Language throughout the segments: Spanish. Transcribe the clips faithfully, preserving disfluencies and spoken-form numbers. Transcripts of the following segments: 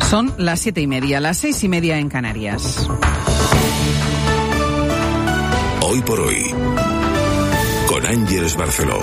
Son las siete y media, las seis y media en Canarias. Hoy por hoy, con Ángeles Barceló.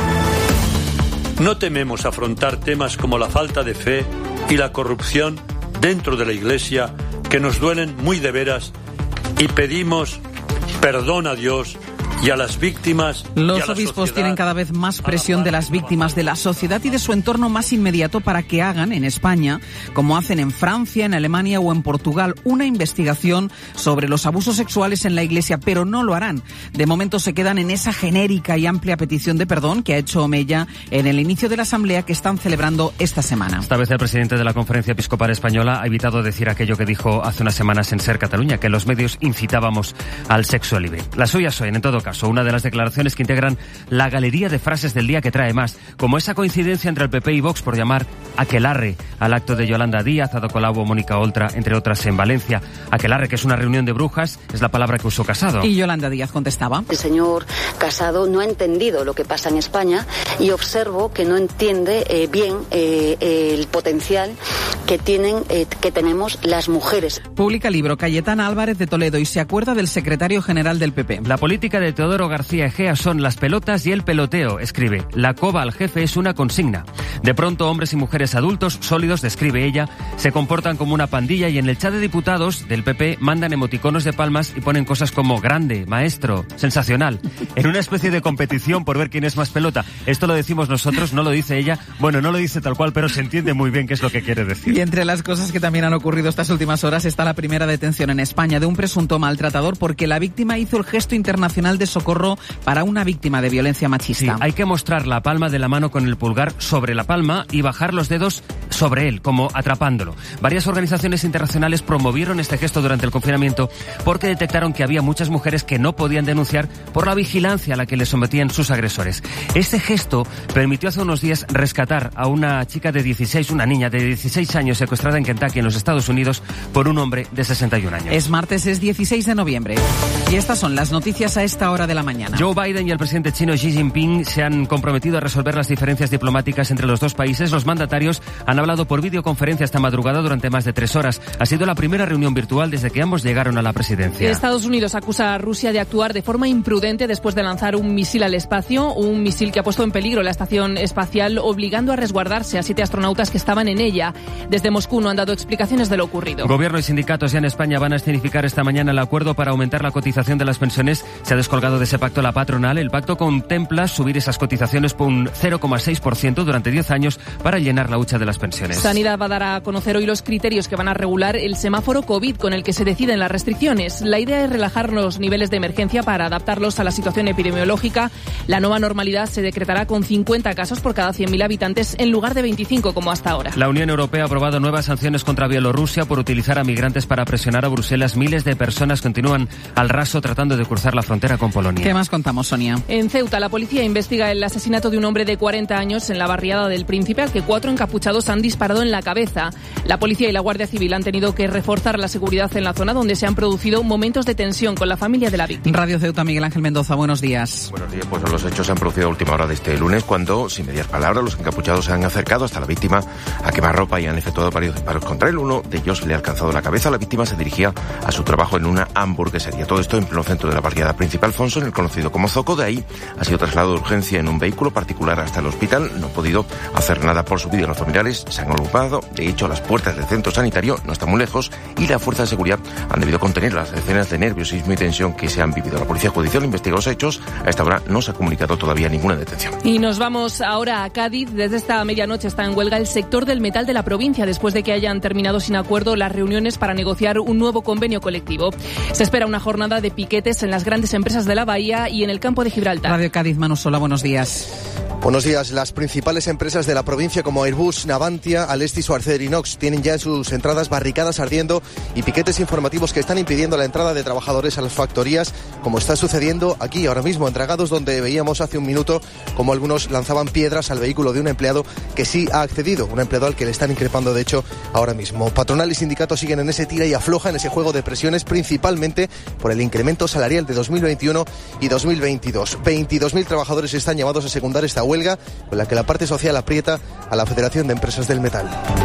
No tememos afrontar temas como la falta de fe y la corrupción dentro de la Iglesia, que nos duelen muy de veras, y pedimos perdón a Dios y a las víctimas. Los obispos tienen cada vez más presión de las víctimas, de la sociedad y de su entorno más inmediato para que hagan en España, como hacen en Francia, en Alemania o en Portugal, una investigación sobre los abusos sexuales en la Iglesia, pero no lo harán. De momento se quedan en esa genérica y amplia petición de perdón que ha hecho Omeya en el inicio de la asamblea que están celebrando esta semana. Esta vez el presidente de la Conferencia Episcopal Española ha evitado decir aquello que dijo hace unas semanas en Ser Cataluña, que los medios incitábamos al sexo libre. Las suyas son, en todo caso, una de las declaraciones que integran la galería de frases del día que trae más, como esa coincidencia entre el P P y Vox por llamar aquelarre al acto de Yolanda Díaz, Ada Colau, Mónica Oltra, entre otras en Valencia. Aquelarre, que es una reunión de brujas, es la palabra que usó Casado. Y Yolanda Díaz contestaba: el señor Casado no ha entendido lo que pasa en España y observo que no entiende eh, bien eh, eh, el potencial que tienen, eh, que tenemos las mujeres. Publica libro Cayetana Álvarez de Toledo y se acuerda del secretario general del P P. La política de Teodoro García Egea son las pelotas y el peloteo, escribe. La coba al jefe es una consigna. De pronto, hombres y mujeres adultos, sólidos, describe ella, se comportan como una pandilla y en el chat de diputados del P P mandan emoticonos de palmas y ponen cosas como grande, maestro, sensacional, en una especie de competición por ver quién es más pelota. Esto lo decimos nosotros, no lo dice ella. Bueno, no lo dice tal cual, pero se entiende muy bien qué es lo que quiere decir. Y entre las cosas que también han ocurrido estas últimas horas está la primera detención en España de un presunto maltratador porque la víctima hizo el gesto internacional de socorro para una víctima de violencia machista. Sí, hay que mostrar la palma de la mano con el pulgar sobre la palma y bajar los dedos sobre él, como atrapándolo. Varias organizaciones internacionales promovieron este gesto durante el confinamiento porque detectaron que había muchas mujeres que no podían denunciar por la vigilancia a la que les sometían sus agresores. Este gesto permitió hace unos días rescatar a una chica de dieciséis, una niña de dieciséis años secuestrada en Kentucky, en los Estados Unidos, por un hombre de sesenta y un años. Es martes, es dieciséis de noviembre. Y estas son las noticias a esta hora de la mañana. Joe Biden y el presidente chino Xi Jinping se han comprometido a resolver las diferencias diplomáticas entre los dos países. Los mandatarios han hablado por videoconferencia esta madrugada durante más de tres horas. Ha sido la primera reunión virtual desde que ambos llegaron a la presidencia. Estados Unidos acusa a Rusia de actuar de forma imprudente después de lanzar un misil al espacio, un misil que ha puesto en peligro la estación espacial, obligando a resguardarse a siete astronautas que estaban en ella. Desde Moscú no han dado explicaciones de lo ocurrido. Gobierno y sindicatos ya en España van a escenificar esta mañana el acuerdo para aumentar la cotización de las pensiones. Se ha descolgado de ese pacto la patronal. El pacto contempla subir esas cotizaciones por un cero coma seis por ciento durante diez años para llenar la hucha de las pensiones. Sanidad va a dar a conocer hoy los criterios que van a regular el semáforo COVID con el que se deciden las restricciones. La idea es relajar los niveles de emergencia para adaptarlos a la situación epidemiológica. La nueva normalidad se decretará con cincuenta casos por cada cien mil habitantes en lugar de veinticinco como hasta ahora. La Unión Europea ha aprobado nuevas sanciones contra Bielorrusia por utilizar a migrantes para presionar a Bruselas. Miles de personas continúan al raso tratando de cruzar la frontera con Polonia. ¿Qué más contamos, Sonia? En Ceuta, la policía investiga el asesinato de un hombre de cuarenta años en la barriada del Príncipe, al que cuatro encapuchados han disparado en la cabeza. La policía y la Guardia Civil han tenido que reforzar la seguridad en la zona donde se han producido momentos de tensión con la familia de la víctima. Radio Ceuta, Miguel Ángel Mendoza, buenos días. Buenos días, pues los hechos se han producido a última hora de este lunes cuando, sin mediar palabras, los encapuchados se han acercado hasta la víctima a quemarropa y han efectuado varios disparos contra él. Uno de ellos le ha alcanzado la cabeza. La víctima se dirigía a su trabajo en una hamburguesería. Todo esto en pleno centro de la barriada Príncipe Alfonso, en el conocido como Zoco. De ahí ha sido trasladado de urgencia en un vehículo particular hasta el hospital. No ha podido hacer nada por su vida. Los familiares se han agrupado. De hecho, las puertas del centro sanitario no están muy lejos y la fuerza de seguridad han debido contener las escenas de nerviosismo y tensión que se han vivido. La Policía Judicial investiga los hechos. A esta hora no se ha comunicado todavía ninguna detención. Y nos vamos ahora a Cádiz. Desde esta medianoche está en huelga el sector del metal de la provincia después de que hayan terminado sin acuerdo las reuniones para negociar un nuevo convenio colectivo. Se espera una jornada de piquetes en las grandes empresas de la bahía y en el campo de Gibraltar. Radio Cádiz, Manu Sola, buenos días. Buenos días. Las principales empresas de la provincia como Airbus, Navantia, Alestis o Acerinox tienen ya en sus entradas barricadas ardiendo y piquetes informativos que están impidiendo la entrada de trabajadores a las factorías, como está sucediendo aquí ahora mismo en Dragados, donde veíamos hace un minuto como algunos lanzaban piedras al vehículo de un empleado que sí ha accedido, un empleado al que le están increpando de hecho ahora mismo. Patronal y sindicatos siguen en ese tira y afloja, en ese juego de presiones, principalmente por el incremento salarial de dos mil veintiuno y dos mil veintidós. veintidós mil trabajadores están llamados a secundar esta huelga, con la que la parte social aprieta a la Federación de Empresas del Metal.